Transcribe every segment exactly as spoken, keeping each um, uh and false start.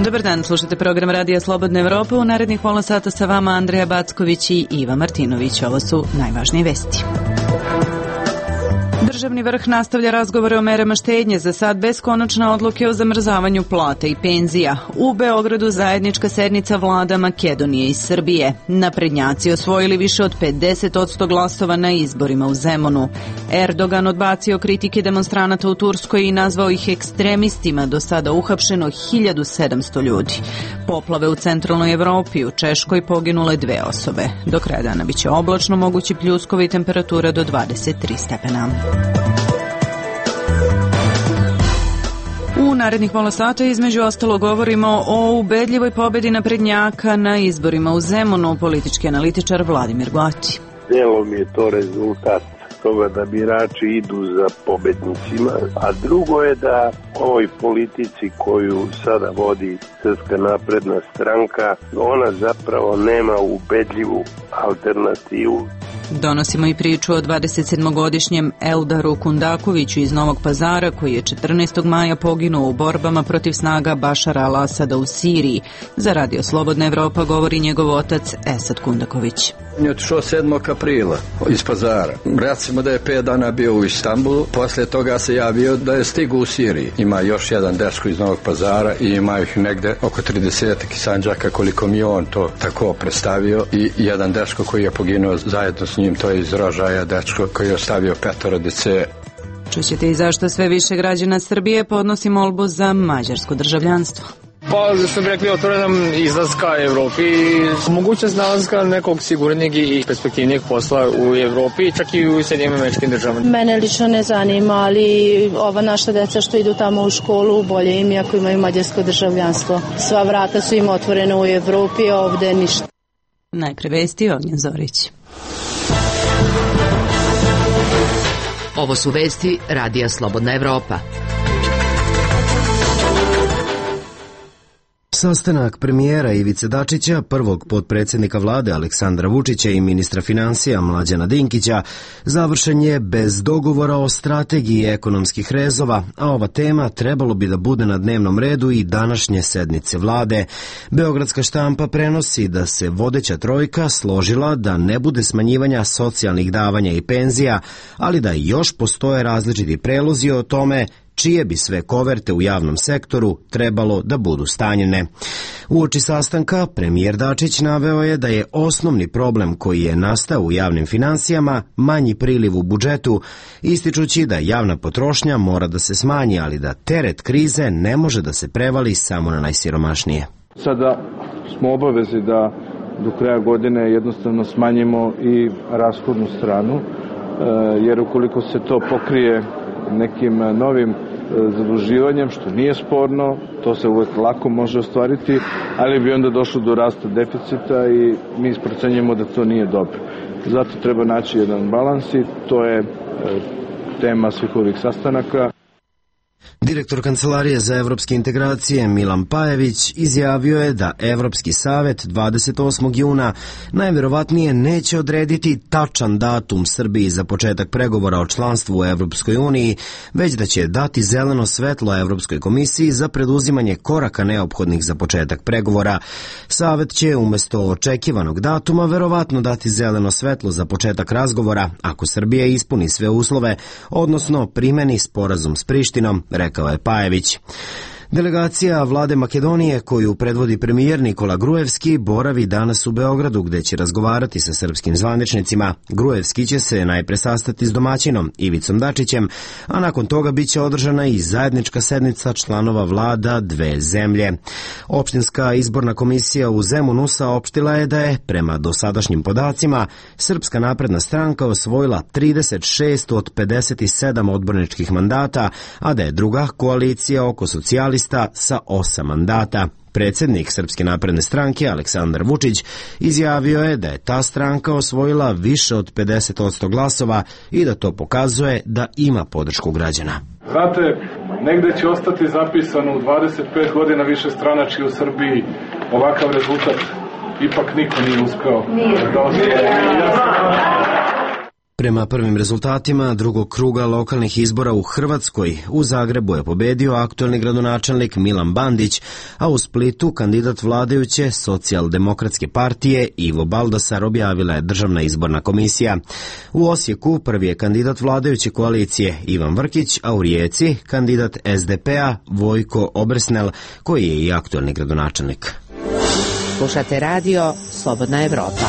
Dobar dan, slušate program Radija Slobodna Evropa. U narednih pola sata sa vama Andreja Backović i Iva Martinović. Ovo su najvažnije vesti. Državni vrh nastavlja razgovore o merama štednje, za sad bez konačne odluke o zamrzavanju plata i penzija. U Beogradu zajednička sednica vlada Makedonije i Srbije. Naprednjaci osvojili više od pedeset posto glasova na izborima u Zemunu. Erdogan odbacio kritike demonstranata u Turskoj i nazvao ih ekstremistima, do sada uhapšeno hiljadu sedamsto ljudi. Poplave u centralnoj Evropi, u Češkoj poginule dve osobe. Do kraja dana biće oblačno, mogući pljuskovi i temperatura do dvadeset tri stepena. U narednih pola sata između ostalo govorimo o ubedljivoj pobedi naprednjaka na izborima u Zemunu, politički analitičar Vladimir Goti. Dijelom je to rezultat toga da birači idu za pobednicima, a drugo je da ovoj politici koju sada vodi Srpska napredna stranka, ona zapravo nema ubedljivu alternativu. Donosimo i priču o dvadesetsedmogodišnjem Eldaru Kundakoviću iz Novog Pazara, koji je četrnaestog maja poginuo u borbama protiv snaga Bašara al-Asada u Siriji. Za Radio Slobodna Evropa govori njegov otac Esad Kundaković. On je otišao sedmog aprila iz Pazara. Recimo da je pet dana bio u Istanbulu, poslije toga se javio da je stigu u Siriji. Ima još jedan dečko iz Novog Pazara i ima ih negde oko tridesetak Sandžaka, koliko mi on to tako predstavio, i jedan dečko koji je poginuo zajedno s njim, to je iz Rožaja dečko koji je ostavio petoro dece. Čućete i zašto sve više građana Srbije podnosi molbu za mađarsko državljanstvo. Pa, što bi rekli, otvore nam izlazka Evropi, mogućnost nalazka nekog sigurnijeg i perspektivnijeg posla u Evropi, čak i u Sjedinjenim Američkim Državama. Mene lično ne zanima, ali ova naša deca što idu tamo u školu, bolje im ako imaju mađarsko državljanstvo. Sva vrata su im otvorena u Evropi, a ovde ništa. Najpre vesti Ognjen Zorić. Ovo su vesti Radija Slobodna Evropa. Sastanak premijera Ivice Dačića, prvog potpredsjednika vlade Aleksandra Vučića i ministra financija Mlađana Dinkića završen je bez dogovora o strategiji ekonomskih rezova, a ova tema trebalo bi da bude na dnevnom redu i današnje sednice vlade. Beogradska štampa prenosi da se vodeća trojka složila da ne bude smanjivanja socijalnih davanja i penzija, ali da još postoje različiti prelozi o tome čije bi sve koverte u javnom sektoru trebalo da budu stanjene. Uoči sastanka, premijer Dačić naveo je da je osnovni problem koji je nastao u javnim finansijama manji priliv u budžetu, ističući da javna potrošnja mora da se smanji, ali da teret krize ne može da se prevali samo na najsiromašnije. Sada smo obavezi da do kraja godine jednostavno smanjimo i rashodnu stranu, jer ukoliko se to pokrije nekim novim zaduživanjem, što nije sporno, to se uvek lako može ostvariti, ali bi onda došlo do rasta deficita i mi isprocenjujemo da to nije dobro. Zato treba naći jedan balans i to je tema svih ovih sastanaka. Direktor Kancelarije za evropske integracije Milan Pajević izjavio je da Evropski savet dvadeset osmog juna najverovatnije neće odrediti tačan datum Srbiji za početak pregovora o članstvu u Evropskoj uniji, već da će dati zeleno svetlo Evropskoj komisiji za preduzimanje koraka neophodnih za početak pregovora. Savet će umesto očekivanog datuma verovatno dati zeleno svetlo za početak razgovora ako Srbija ispuni sve uslove, odnosno primeni sporazum s Prištinom, rekao je Pajević. Delegacija vlade Makedonije, koju predvodi premijer Nikola Gruevski, boravi danas u Beogradu, gde će razgovarati sa srpskim zvaničnicima. Gruevski će se najpre sastati s domaćinom Ivicom Dačićem, a nakon toga biće održana i zajednička sednica članova vlada dve zemlje. Opštinska izborna komisija u Zemunu saopštila je da je, prema dosadašnjim podacima, Srpska napredna stranka osvojila trideset šest od pedeset sedam odborničkih mandata, a da je druga koalicija oko socijalista sa osam mandata. Predsjednik Srpske napredne stranke Aleksandar Vučić izjavio je da je ta stranka osvojila više od pedeset posto glasova i da to pokazuje da ima podršku građana. Znate, negde će ostati zapisano u dvadeset pet godina više stranački u Srbiji ovakav rezultat. Ipak niko nije uspeo da ostvari. Prema prvim rezultatima drugog kruga lokalnih izbora u Hrvatskoj, u Zagrebu je pobedio aktuelni gradonačelnik Milan Bandić, a u Splitu kandidat vladajuće Socijaldemokratske partije Ivo Baldasar, objavila je Državna izborna komisija. U Osijeku prvi je kandidat vladajuće koalicije Ivan Vrkić, a u Rijeci kandidat S D P-a Vojko Obresnel, koji je i aktuelni gradonačelnik. Slušate radio Slobodna Evropa.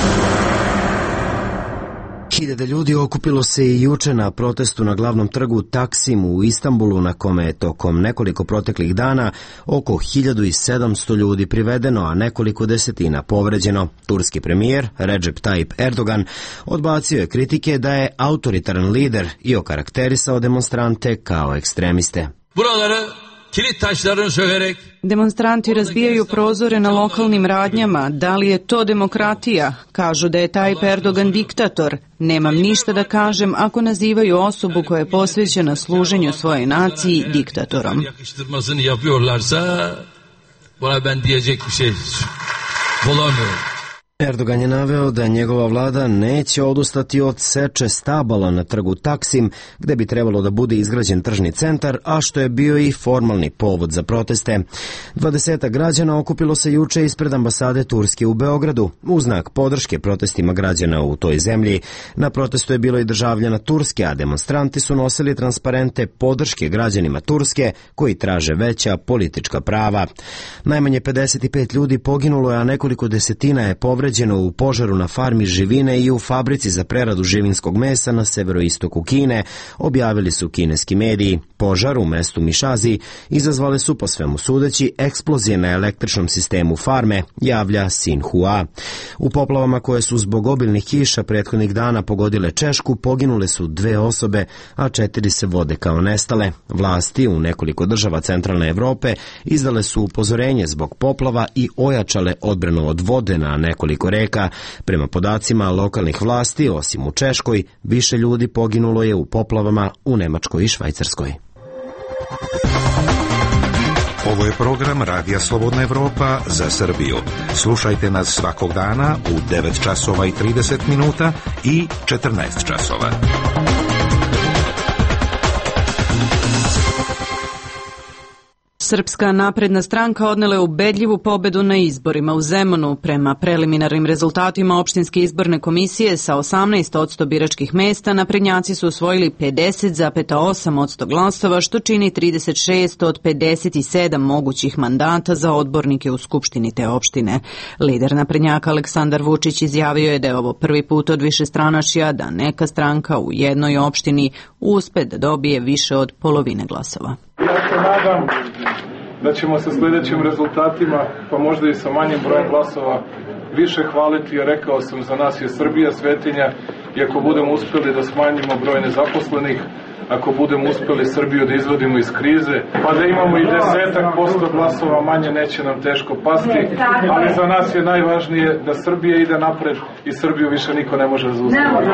Hiljade ljudi okupilo se i juče na protestu na glavnom trgu Taksim u Istanbulu, na kome je tokom nekoliko proteklih dana oko hiljadu sedamsto ljudi privedeno, a nekoliko desetina povređeno. Turski premijer Recep Tayyip Erdogan odbacio je kritike da je autoritaran lider i okarakterisao demonstrante kao ekstremiste. Buraları kilit taşlarını sökerek Demonstranti razbijaju prozore na lokalnim radnjama. Da li je to demokratija? Kažu da je Tayyip Erdogan diktator. Nemam ništa da kažem ako nazivaju osobu koja je posvećena služenju svojoj naciji diktatorom. yakıştırmasını yapıyorlarsa buna ben diyecek bir şey bulamıyorum. Erdogan je naveo da njegova vlada neće odustati od seče stabala na trgu Taksim, gde bi trebalo da bude izgrađen tržni centar, a što je bio i formalni povod za proteste. Dvadesetak građana okupilo se juče ispred ambasade Turske u Beogradu, u znak podrške protestima građana u toj zemlji. Na protestu je bilo i državljana Turske, a demonstranti su nosili transparente podrške građanima Turske koji traže veća politička prava. Najmanje pedeset pet ljudi poginulo je, a nekoliko desetina je povređeno u požaru na farmi živine i u fabrici za preradu živinskog mesa na severoistoku Kine, objavili su kineski mediji. Požar u mestu Mišazi izazvale su, po svemu sudeći, eksplozije na električnom sistemu farme, javlja Sinhua. U poplavama koje su zbog obilnih kiša prethodnih dana pogodile Češku poginule su dve osobe, a četiri se vode kao nestale. Vlasti u nekoliko država centralne Evrope izdale su upozorenje zbog poplava i ojačale odbranu od vode na nekoliko reka. Prema podacima lokalnih vlasti, osim u Češkoj, više ljudi poginulo je u poplavama u Nemačkoj i Švajcarskoj. Ovo je program Radija Slobodna Evropa za Srbiju. Slušajte nas svakog dana u devet časova i trideset minuta i četrnaest časova. Srpska napredna stranka odnela je ubedljivu pobedu na izborima u Zemunu. Prema preliminarnim rezultatima opštinske izborne komisije sa osamnaest posto biračkih mesta naprednjaci su osvojili pedeset zarez osam posto glasova, što čini trideset šest od pedeset sedam mogućih mandata za odbornike u skupštini te opštine. Lider naprednjaka Aleksandar Vučić izjavio je da je ovo prvi put od višestranačja da neka stranka u jednoj opštini uspe da dobije više od polovine glasova. Ja se nadam da ćemo sa sljedećim rezultatima, pa možda i sa manjim brojem glasova, više hvaliti, jer rekao sam, za nas je Srbija svetinja i ako budemo uspjeli da smanjimo broj nezaposlenih, ako budemo uspjeli Srbiju da izvodimo iz krize, pa da imamo i desetak posto glasova manje, neće nam teško pasti, ali za nas je najvažnije da Srbija ide napred i Srbiju više niko ne može zaustaviti.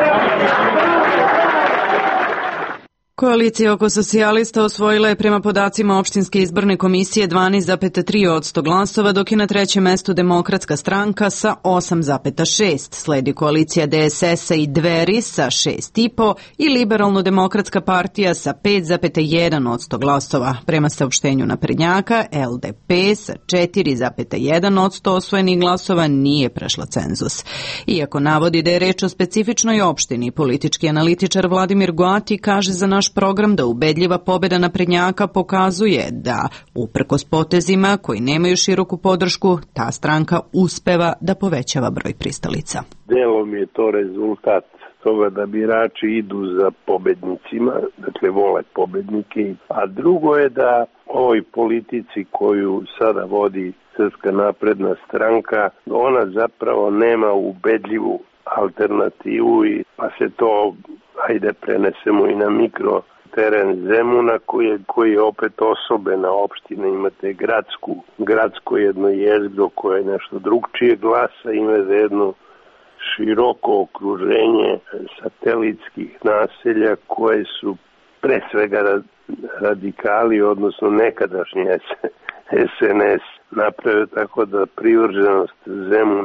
Koalicija oko socijalista osvojila je prema podacima opštinske izborne komisije dvanaest zarez tri posto glasova, dok je na trećem mestu Demokratska stranka sa osam zarez šest. Sledi koalicija D S S-a i Dveri sa šest zarez pet i Liberalno-demokratska partija sa pet zarez jedan posto glasova. Prema saopštenju naprednjaka, L D P sa četiri zarez jedan posto osvojenih glasova nije prešla cenzus. Iako navodi da je reč o specifičnoj opštini, politički analitičar Vladimir Goati kaže za naš program da ubedljiva pobeda naprednjaka pokazuje da, uprkos potezima koji nemaju široku podršku, ta stranka uspeva da povećava broj pristalica. Delom je to rezultat toga da birači idu za pobednicima, dakle vole pobednike, a drugo je da ovoj politici koju sada vodi Srpska napredna stranka, ona zapravo nema ubedljivu alternativu, i pa se to, ajde, prenesemo i na mikro teren Zemuna, koji je, koji je opet osobena opština. Imate gradsku, gradsko jedno jezgro koje je nešto drugčije glasa, imate jedno široko okruženje satelitskih naselja koje su pre svega radikali, odnosno nekadašnji S N S napravio, tako da privrženost Zemuna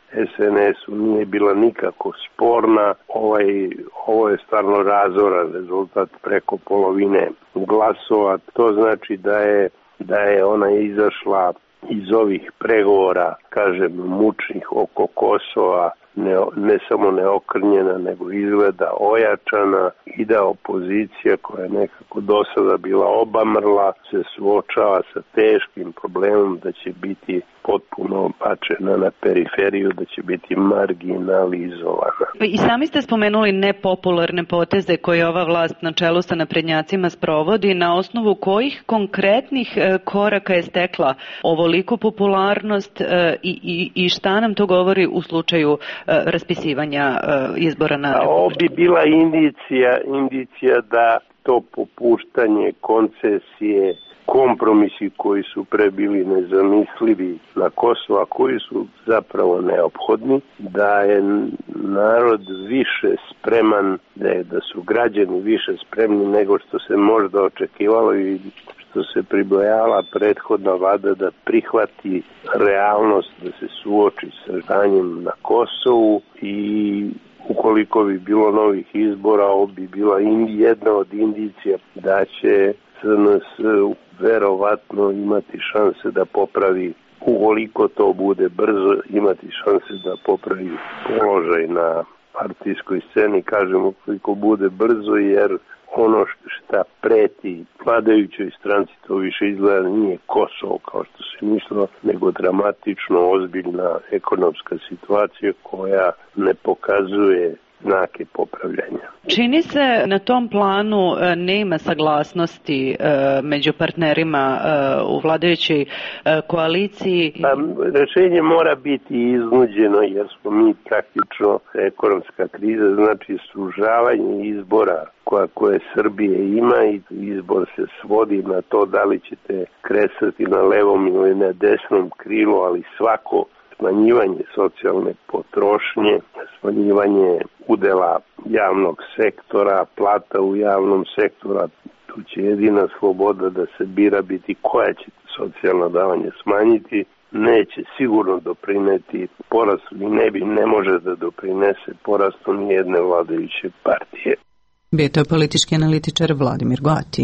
es en esu nije bila nikako sporna. Ovaj, ovo je stvarno razoran rezultat, preko polovine glasova. To znači da je, da je ona izašla iz ovih pregovora, kažem, mučnih oko Kosova, ne, ne samo neokrnjena, nego izgleda ojačana i da opozicija koja je nekako do sada bila obamrla se suočava sa teškim problemom da će biti potpuno bačena na periferiju, da će biti marginalizovana. I sami ste spomenuli nepopularne poteze koje ova vlast na čelu sa naprednjacima sprovodi. Na osnovu kojih konkretnih koraka je stekla ovoliku popularnost i, i, i šta nam to govori u slučaju raspisivanja izbora na republičkom? Ovo bi bila indicija, indicija da to popuštanje, koncesije, kompromisi koji su pre bili nezamislivi na Kosovu, a koji su zapravo neophodni, da je narod više spreman, da, je, da su građani više spremni nego što se možda očekivalo i što se pribojavala prethodna vlada da prihvati realnost, da se suoči sa stanjem na Kosovu i ukoliko bi bilo novih izbora, ovo bi bila jedna od indicija da će C N S verovatno imati šanse da popravi, ukoliko to bude brzo, imati šanse da popravi položaj na partijskoj sceni, kažem ukoliko bude brzo, jer ono šta preti vladajućoj stranci to više izgleda nije Kosovo kao što se mislilo, nego dramatično ozbiljna ekonomska situacija koja ne pokazuje znake popravljanja. Čini se na tom planu nema saglasnosti među partnerima u vladajućoj koaliciji. Pa, rešenje mora biti iznuđeno jer smo mi praktično ekonomska kriza, znači sužavanje izbora koja, koje Srbije ima i izbor se svodi na to da li ćete kresati na levom ili na desnom krilu, ali svako smanjivanje socijalne potrošnje, smanjivanje udela javnog sektora, plata u javnom sektora, tu će jedina sloboda da se bira biti koja će socijalna davanja smanjiti, neće sigurno doprineti porastu i ne bi, ne može da doprinese porastu nijedne vladajuće partije. Bio je politički analitičar Vladimir Goati.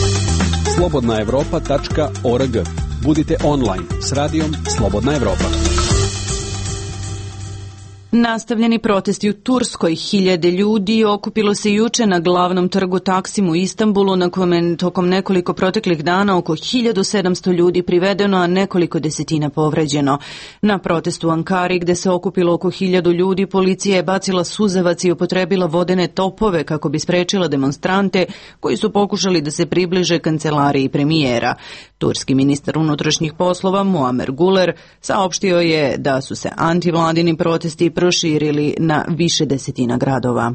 slobodna evropa tačka org. Budite online s radijom Slobodna Evropa. Nastavljeni protesti u Turskoj. Hiljade ljudi okupilo se juče na glavnom trgu Taksim u Istanbulu, na kome tokom nekoliko proteklih dana oko hiljadu sedamsto ljudi privedeno, a nekoliko desetina povređeno. Na protestu u Ankari, gde se okupilo oko hiljadu ljudi, policija je bacila suzavac i upotrebila vodene topove kako bi sprečila demonstrante koji su pokušali da se približe kancelariji premijera. Turski ministar unutrašnjih poslova Muamer Guler saopštio je da su se antivladini protesti proširili na više desetina gradova.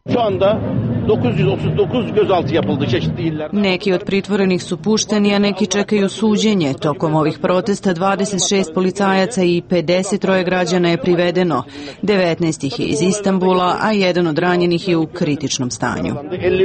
Neki od pritvorenih su pušteni, a neki čekaju suđenje. Tokom ovih protesta dvadeset šest policajaca i pedeset troje građana je privedeno. devetnaest ih je iz Istanbula, a jedan od ranjenih je u kritičnom stanju.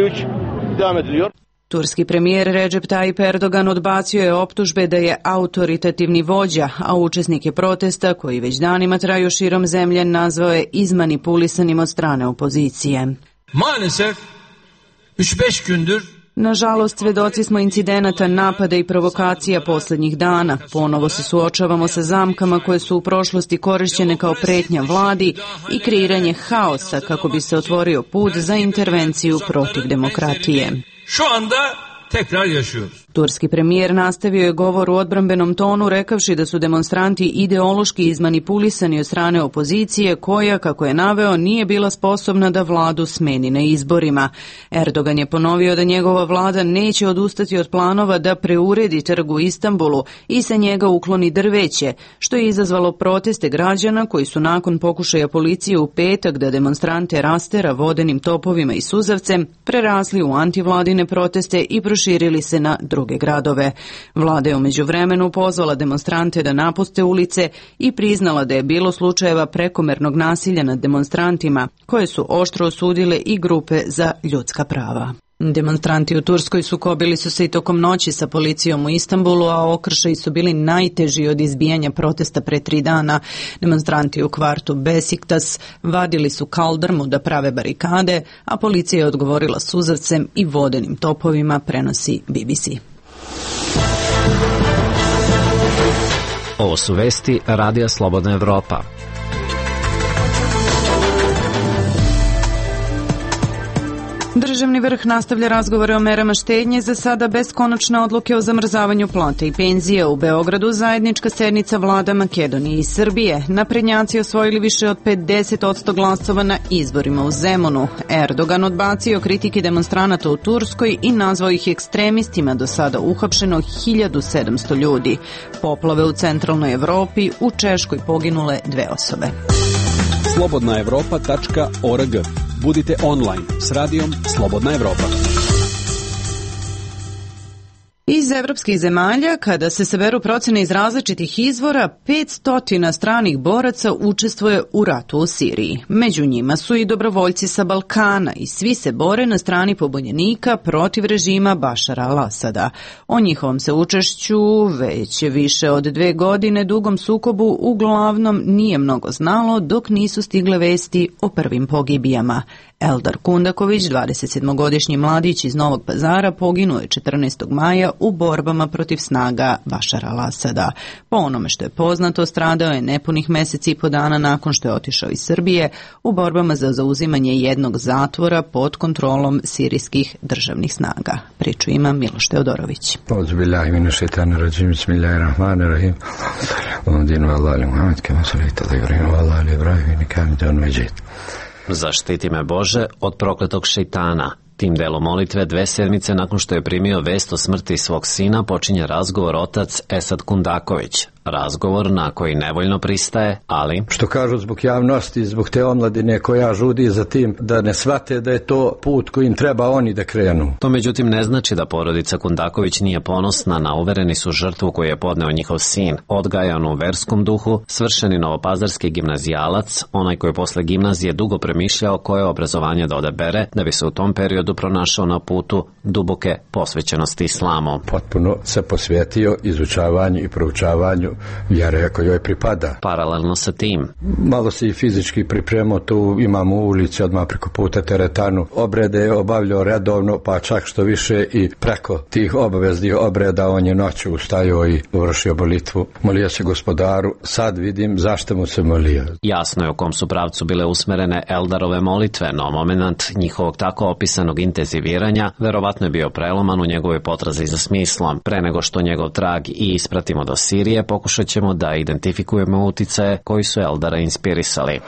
Turski premijer Recep Tayyip Erdogan odbacio je optužbe da je autoritativni vođa, a učesnike protesta, koji već danima traju širom zemlje, nazvao je izmanipulisanim od strane opozicije. Maalesef üç beş gündür Nažalost, svedoci smo incidenata, napada i provokacija poslednjih dana. Ponovo se suočavamo sa zamkama koje su u prošlosti korišćene kao pretnja vladi i kreiranje haosa kako bi se otvorio put za intervenciju protiv demokratije. Şu anda tekrar yaşıyoruz. Turski premijer nastavio je govor u odbrambenom tonu rekavši da su demonstranti ideološki izmanipulisani od strane opozicije koja, kako je naveo, nije bila sposobna da vladu smeni na izborima. Erdogan je ponovio da njegova vlada neće odustati od planova da preuredi trg u Istanbulu i sa njega ukloni drveće, što je izazvalo proteste građana koji su nakon pokušaja policije u petak da demonstrante rastera vodenim topovima i suzavcem prerasli u antivladine proteste i proširili se na druge gradove. Vlada je u međuvremenu pozvala demonstrante da napuste ulice i priznala da je bilo slučajeva prekomernog nasilja nad demonstrantima, koje su oštro osudile i grupe za ljudska prava. Demonstranti u Turskoj sukobili su se i tokom noći sa policijom u Istanbulu, a okršaji su bili najteži od izbijanja protesta pre tri dana. Demonstranti u kvartu Besiktas vadili su kaldrmu da prave barikade, a policija je odgovorila suzavcem i vodenim topovima, prenosi B B C. Ovo su vesti Radija Slobodna Evropa. Državni vrh nastavlja razgovore o merama štednje, za sada bez konačne odluke o zamrzavanju plata i penzija. U Beogradu zajednička sednica vlada Makedonije i Srbije. Naprednjaci osvojili više od pedeset posto glasova na izborima u Zemunu. Erdogan odbacio kritike demonstranata u Turskoj i nazvao ih ekstremistima, do sada uhapšeno hiljadu sedamsto ljudi. Poplave u centralnoj Evropi, u Češkoj poginule dve osobe. slobodna evropa tačka org. Budite online s radijom Slobodna Evropa. Iz evropskih zemalja, kada se saberu procene iz različitih izvora, petsto stranih boraca učestvuje u ratu u Siriji. Među njima su i dobrovoljci sa Balkana i svi se bore na strani pobunjenika protiv režima Bašara al-Asada. O njihovom se učešću već više od dve godine dugom sukobu uglavnom nije mnogo znalo, dok nisu stigle vesti o prvim pogibijama. Eldar Kundaković, dvadesetsedmogodišnji mladić iz Novog Pazara, poginuo je četrnaestog maja u borbama protiv snaga Bašara al-Asada. Po onome što je poznato, stradao je nepunih meseci i po dana nakon što je otišao iz Srbije u borbama za zauzimanje jednog zatvora pod kontrolom sirijskih državnih snaga. Priču ima Miloš Teodorović. Zaštiti me Bože od prokletog šejtana. Tim delom molitve dve sedmice nakon što je primio vest o smrti svog sina počinje razgovor otac Esad Kundaković. Razgovor na koji nevoljno pristaje, ali... Što kažu zbog javnosti, zbog te omladine koja žudi za tim da ne shvate da je to put kojim treba oni da krenu. To međutim ne znači da porodica Kundaković nije ponosna na uvereni su žrtvu koju je podneo njihov sin. Odgajan u verskom duhu, svršeni novopazarski gimnazijalac, onaj koji posle gimnazije dugo premišljao koje obrazovanje da odabere, da bi se u tom periodu pronašao na putu duboke posvećenosti islamu. Potpuno se posvetio izučavanju i proučavanju vjere kojoj pripada. Paralelno sa tim. Malo se i fizički pripremao, tu imamo u ulici odmah preko puta teretanu. Obrede je obavljao redovno, pa čak što više i preko tih obaveznih obreda on je noću ustajao i vršio molitvu. Molio se Gospodaru, sad vidim zašto mu se molio. Jasno je u kom su pravcu bile usmerene Eldarove molitve, no moment njihovog tako opisanog intenziviranja verovatno je bio preloman u njegovoj potrazi za smislom. Pre nego što njegov trag i ispratimo do Sirije, pokušat ćemo da identifikujemo uticaje koji su Eldara inspirisali.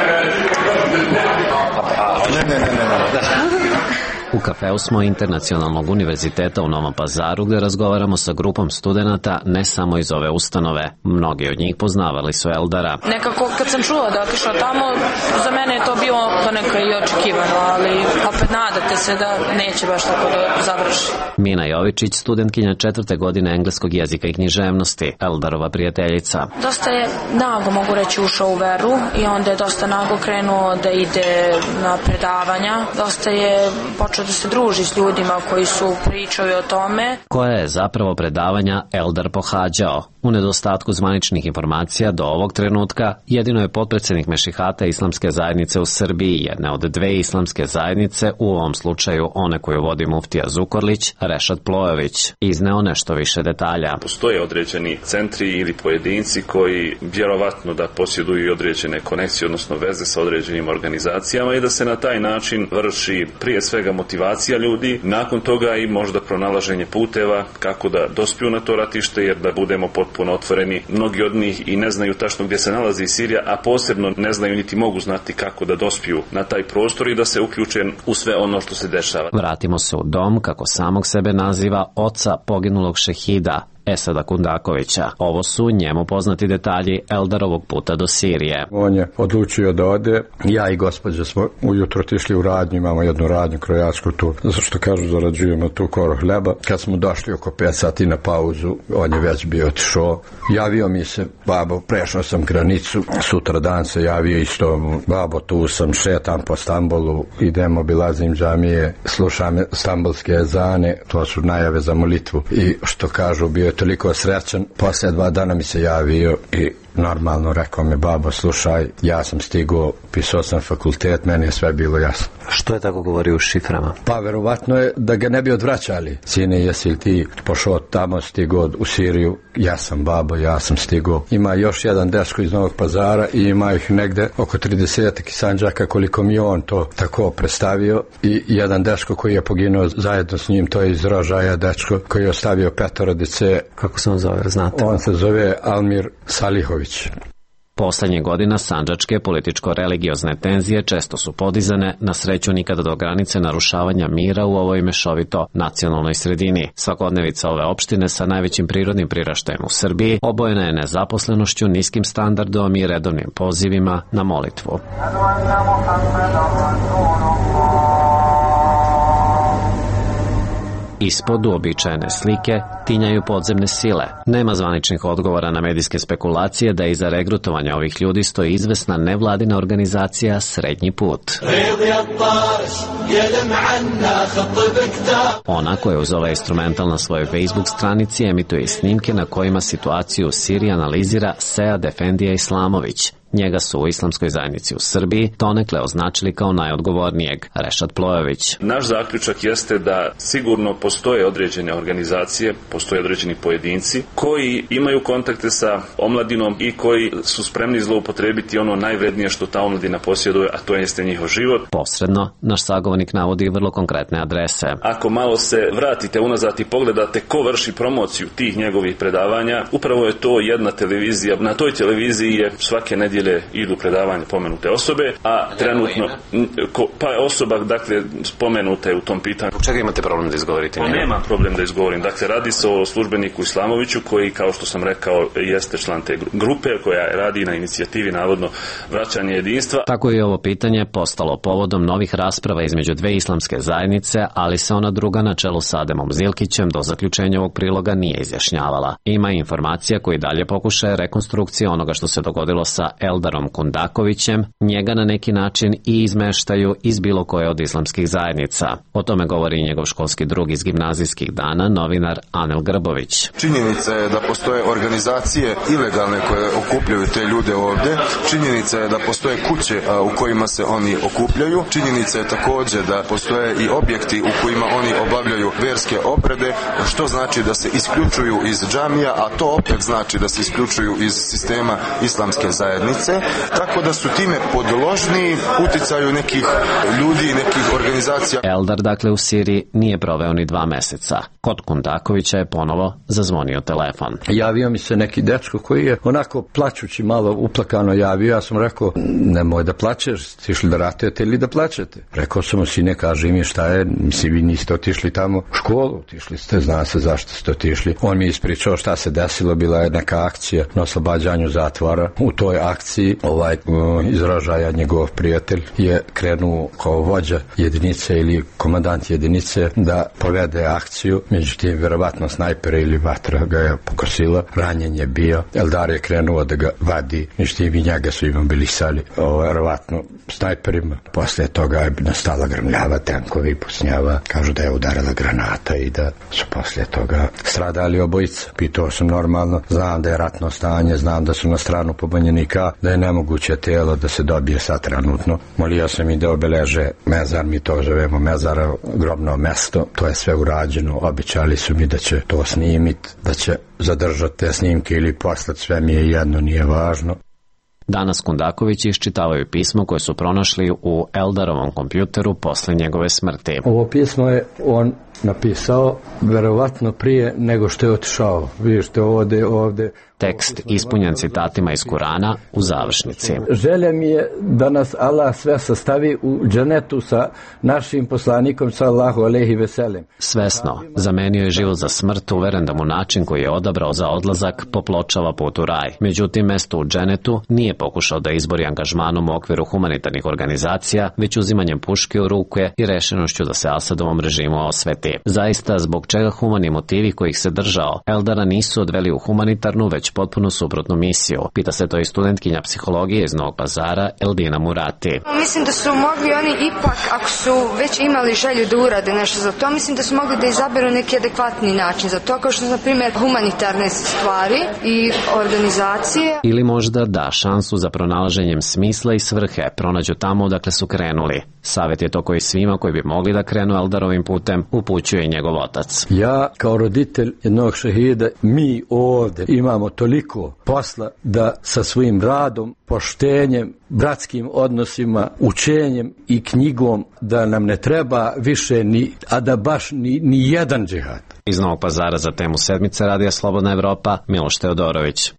U kafeu smo Internacionalnog univerziteta u Novom Pazaru, gde razgovaramo sa grupom studenata ne samo iz ove ustanove. Mnogi od njih poznavali su Eldara. Nekako kad sam čula da otišao tamo, za mene je to bilo to neka i očekivano, ali opet nadate se da neće baš tako da završi. Mina Jovičić, studentkinja četvrte godine engleskog jezika i književnosti, Eldarova prijateljica. Dosta je nago, mogu reći, ušao u veru i onda je dosta nago krenuo da ide na predavanja. Dosta je počeo da se druži s ljudima koji su pričali o tome. Koje je zapravo predavanja Eldar pohađao? U nedostatku zvaničnih informacija do ovog trenutka, jedino je potpredsednik Mešihata Islamske zajednice u Srbiji, jedne od dve islamske zajednice, u ovom slučaju one koju vodi muftija Zukorlić, Rešad Plojević, izneo nešto više detalja. Postoje određeni centri ili pojedinci koji vjerovatno da posjeduju i određene konekcije, odnosno veze sa određenim organizacijama i da se na taj način vrši prije svega motivacija ljudi, nakon toga i možda pronalaženje puteva kako da dospiju na to ratište, jer da budemo potpuno otvoreni. Mnogi od njih i ne znaju tačno gdje se nalazi Sirija, a posebno ne znaju niti mogu znati kako da dospiju na taj prostor i da se uključe u sve ono što se dešava. Vratimo se u dom, kako samog sebe naziva, oca poginulog šehida Esada Kundakovića. Ovo su njemu poznati detalji Eldarovog puta do Sirije. On je odlučio da ode. Ja i gospođa smo ujutro otišli u radnju, imamo jednu radnju krojačku tu, zato što kažu zarađujemo tu koro hleba. Kad smo došli oko pet sati na pauzu, on je već bio otišao. Javio mi se, babo, prešao sam granicu, sutra dan se javio isto, babo, tu sam, šetam po Stambolu, idem, obilazim džamije, slušam stambulske ezane, to su najave za molitvu. I što kažu, bio je toliko srećan, poslije dva dana mi se javio i normalno rekao mi, babo, slušaj, ja sam stigao, pisao sam fakultet, meni je sve bilo jasno. Što je tako govorio u šiframa? Pa verovatno je da ga ne bi odvraćali. Sine, jesi li ti pošao tamo, stigao u Siriju? Ja sam, babo, ja sam stigao. Ima još jedan dečko iz Novog Pazara i ima ih negde oko trideset Sandžaka, koliko mi on to tako predstavio, i jedan dečko koji je poginuo zajedno s njim, to je iz Rožaja dečko koji je ostavio petorodice. Kako se on zove, znate? On se zove Almir Salihović. Poslednjih godina sandžačke političko-religiozne tenzije često su podizane, na sreću nikada do granice narušavanja mira u ovoj mešovito nacionalnoj sredini. Svakodnevica ove opštine sa najvećim prirodnim priraštajem u Srbiji obojena je nezaposlenošću, niskim standardom i redovnim pozivima na molitvu. Ispod uobičajene slike tinjaju podzemne sile. Nema zvaničnih odgovora na medijske spekulacije da iza regrutovanja ovih ljudi stoji izvesna nevladina organizacija Srednji put. Ona koja uz ovaj instrumental na svojoj Facebook stranici emituje snimke na kojima situaciju u Siriji analizira Sead Efendija Islamović. Njega su u islamskoj zajednici u Srbiji donekle označili kao najodgovornijeg. Rešad Plojević. Naš zaključak jeste da sigurno postoje određene organizacije, postoje određeni pojedinci koji imaju kontakte sa omladinom i koji su spremni zloupotrebiti ono najvrednije što ta omladina posjeduje, a to jeste njihov život. Posredno, naš sagovornik navodi vrlo konkretne adrese. Ako malo se vratite unazad i pogledate ko vrši promociju tih njegovih predavanja, upravo je to jedna televizija. Na toj televiziji je svake nedjelje idu predavanje pomenute osobe, a trenutno ko, pa osoba, dakle, spomenuta je u tom pitanju. U čega imate problem da izgovorite? Pa nema problem da izgovorim. Dakle, radi se o službeniku Islamoviću koji, kao što sam rekao, jeste član te grupe koja radi na inicijativi navodno vraćanje jedinstva. Tako je ovo pitanje postalo povodom novih rasprava između dve islamske zajednice, ali se ona druga na čelu sa Ademom Zilkićem do zaključenja ovog priloga nije izjašnjavala. Ima informacija koji dalje pokušaje rekonstrukcije onoga što se dogodilo sa Eldarom Kundakovićem, njega na neki način i izmeštaju iz bilo koje od islamskih zajednica. O tome govori i njegov školski drug iz gimnazijskih dana, novinar Anel Grbović. Činjenica je da postoje organizacije ilegalne koje okupljaju te ljude ovde. Činjenica je da postoje kuće u kojima se oni okupljaju. Činjenica je također da postoje i objekti u kojima oni obavljaju verske obrede, što znači da se isključuju iz džamija, a to opet znači da se isključuju iz sistema islamske zajednice. Tako da su time podložni uticaju nekih ljudi, nekih organizacija. Eldar, dakle, u Siriji nije proveo ni dva meseca. Kod Kundakovića je ponovo zazvonio telefon. Javio mi se neki dečko koji je onako plačući, malo uplakano javio. Ja sam rekao, nemoj da plačeš, tišli da ratujete ili da plačete. Rekao sam mu, sine, kaži mi šta je, misli, vi niste otišli tamo u školu, otišli ste, zna se zašto ste otišli. On mi ispričao šta se desilo, bila je neka akcija na oslobađanju zatvora. U toj akciji ovaj iz Rožaja, njegov prijatelj, je krenuo kao vođa jedinice ili komandant jedinice da povede akciju, međutim vjerovatno snajpere ili vatra ga je pokosila, ranjen je bio, Eldar je krenuo da ga vadi, međutim i njega su imobilisali, ovo, vjerovatno snajperima. Posle toga je nastala grmljava, tenkovi pusnjava, kažu da je udarila granata i da su posle toga stradali obojica. Pitao sam normalno, znam da je ratno stanje, znam da su na stranu pobunjenika, da je nemoguće telo da se dobije sad trenutno. Molio sam i da obeleže mezar, mi to zovemo mezara, grobno mesto, to je sve urađeno, običali su mi da će to snimiti, da će zadržati te snimke ili poslati, sve mi je jedno, nije važno. Danas Kundaković iščitavaju pismo koje su pronašli u Eldarovom kompjuteru posle njegove smrti. Ovo pismo je on napisao verovatno prije nego što je otišao. Vidite ovde, ovde, Tekst ispunjen citatima iz Kurana u završnici. Želja mi je da nas Allah sve sastavi u dženetu sa našim poslanikom sallallahu alejhi ve sellem. Svesno, zamenio je život za smrt, uveren da mu način koji je odabrao za odlazak popločava put u raj. Međutim, mesto u dženetu nije pokušao da izbori angažmanom u okviru humanitarnih organizacija, već uzimanjem puške u ruke i rešenošću da se Asadovom režimu osveti. Zaista, zbog čega humani motivi kojih se držao Eldara nisu odveli u humanitarnu, već potpuno suprotnu misiju? Pita se to i studentkinja psihologije iz Novog Pazara, Eldina Murati. Mislim da su mogli oni ipak, ako su već imali želju da urade nešto za to, mislim da su mogli da izaberu neki adekvatni način za to, kao što su, na primjer, humanitarne stvari i organizacije. Ili možda da šansu za pronalaženjem smisla i svrhe pronađu tamo odakle su krenuli. Savjet je to koji svima koji bi mogli da krenu Eldarovim putem upućuje i njegov otac. Ja kao roditelj jednog šehida, mi ovdje imamo toliko posla da sa svojim radom, poštenjem, bratskim odnosima, učenjem i knjigom da nam ne treba više ni, a da baš ni, ni jedan džihad. Iz Novog Pazara za temu sedmice Radija Slobodna Evropa, Miloš Teodorović.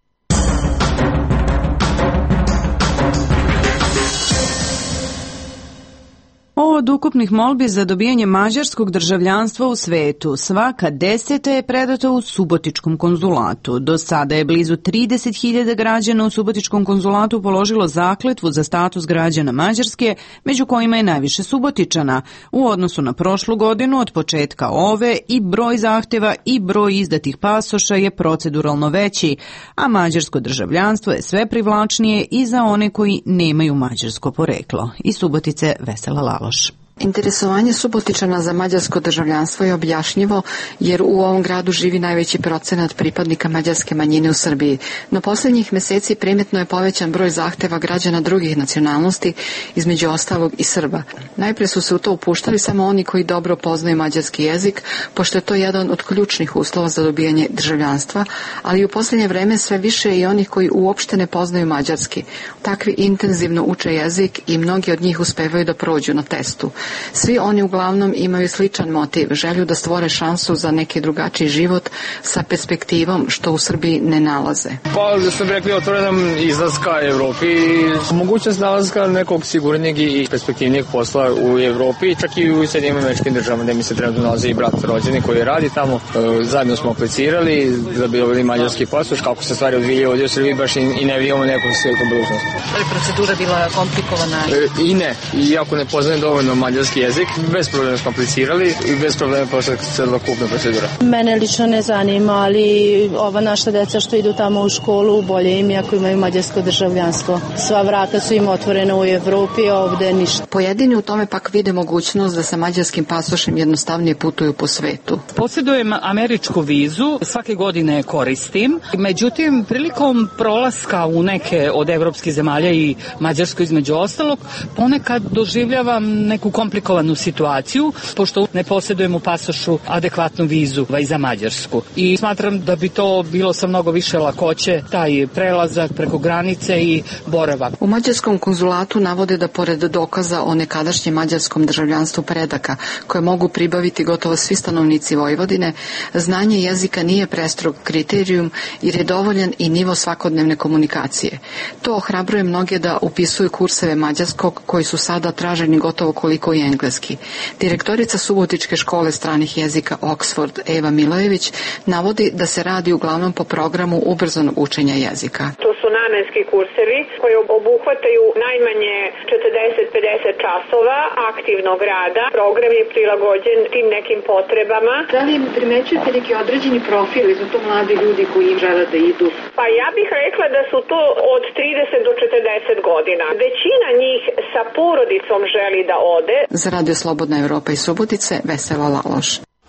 Od ukupnih molbi za dobijanje mađarskog državljanstva u svetu, svaka deseta je predata u Subotičkom konzulatu. Do sada je blizu trideset hiljada građana u Subotičkom konzulatu položilo zakletvu za status građana Mađarske, među kojima je najviše Subotičana. U odnosu na prošlu godinu, od početka ove, i broj zahteva i broj izdatih pasoša je proceduralno veći, a mađarsko državljanstvo je sve privlačnije i za one koji nemaju mađarsko poreklo. Iz Subotice Vesela Laloš. Interesovanje Subotičana za mađarsko državljanstvo je objašnjivo jer u ovom gradu živi najveći procenat pripadnika mađarske manjine u Srbiji. No posljednjih meseci primetno je povećan broj zahteva građana drugih nacionalnosti, između ostalog i Srba. Najprije su se u to upuštali samo oni koji dobro poznaju mađarski jezik, pošto je to jedan od ključnih uslova za dobijanje državljanstva, ali u posljednje vreme sve više i onih koji uopšte ne poznaju mađarski. Takvi intenzivno uče jezik i mnogi od njih uspevaju da prođu na testu. Svi oni uglavnom imaju sličan motiv, želju da stvore šansu za neki drugačiji život sa perspektivom što u Srbiji ne nalaze. Pa da sam rekli otvorenom izlaska Evropi, mogućnost nalazka nekog sigurnijeg i perspektivnijeg posla u Evropi, čak i u Sjedinjenim Američkim Državama, gde mi se trenutno nalazi i brat rođeni koji radi tamo. Zajedno smo aplicirali da bi dobili mađarski pasoš, kako se stvari odvijaju ovdje u Srbiji, baš i, i ne vidimo neku svijetu budućnost. Je procedura bila komplikovana? E, I ne, iako ne poznajem dovoljno mađarski jezik, bez problema smo aplicirali i bez problema prošla celokupna procedura. Mene lično ne zanima, ali ova naša deca što idu tamo u školu, bolje im je ako imaju mađarsko državljanstvo. Sva vrata su im otvorena u Evropi, a ovde ništa. Pojedini u tome pak vide mogućnost da sa mađarskim pasošem jednostavnije putuju po svetu. Posjedujem američku vizu, svake godine koristim, međutim prilikom prolaska u neke od evropskih zemalja i Mađarsko između ostalog, ponekad doživljavam neku komplikovanu situaciju, pošto ne posjedujem u pasošu adekvatnu vizu i za Mađarsku. I smatram da bi to bilo sa mnogo više lakoće, taj prelazak preko granice i boravak. U mađarskom konzulatu navode da pored dokaza o nekadašnjem mađarskom državljanstvu predaka, koje mogu pribaviti gotovo svi stanovnici Vojvodine, znanje jezika nije prestrog kriterijum jer je dovoljan i nivo svakodnevne komunikacije. To ohrabruje mnoge da upisuju kurseve mađarskog koji su sada traženi gotovo koliko i engleski. Direktorica Subotičke škole stranih jezika Oxford Eva Milojević navodi da se radi uglavnom po programu ubrzanog učenja jezika. To su namenski kursevi koji obuhvataju najmanje četrdeset do pedeset časova aktivnog rada. Program je prilagođen tim nekim potrebama. Da li primećujete neki određeni profil za to mladi ljudi koji žele da idu? Pa ja bih rekla da su to od trideset do četrdeset godina. Većina njih sa porodicom želi da ode. Za Radio Slobodna Evropa iz Subotice, Vesela Laloš.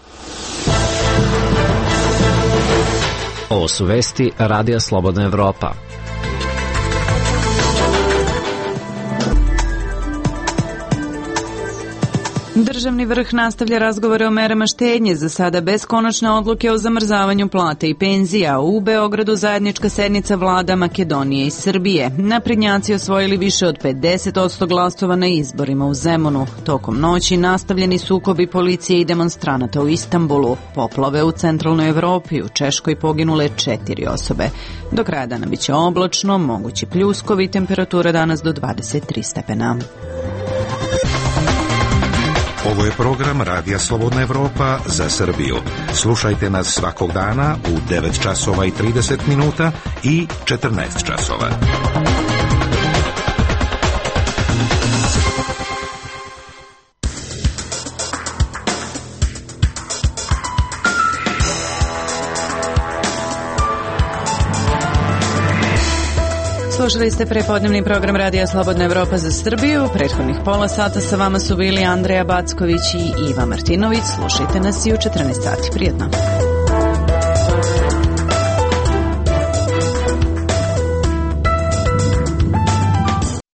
Ovo su vesti Radija Slobodna Evropa. Državni vrh nastavlja razgovore o merama štednje, za sada bez konačne odluke o zamrzavanju plata i penzija. U Beogradu zajednička sednica vlada Makedonije i Srbije. Naprednjaci osvojili više od pedeset posto glasova na izborima u Zemunu. Tokom noći nastavljeni sukobi policije i demonstranata u Istanbulu. Poplave u centralnoj Evropi, u Češkoj poginule četiri osobe. Do kraja dana biće oblačno, mogući pljuskovi, temperatura danas do dvadeset tri stepena. Ovo je program Radija Slobodna Evropa za Srbiju. Slušajte nas svakog dana u devet časova i trideset minuta i četrnaest časova. Slušali ste prepodnevni program Radija Slobodna Evropa za Srbiju. Prethodnih pola sata sa vama su bili Andreja Backović i Iva Martinović. Slušajte nas i u četrnaest sati. Prijetno.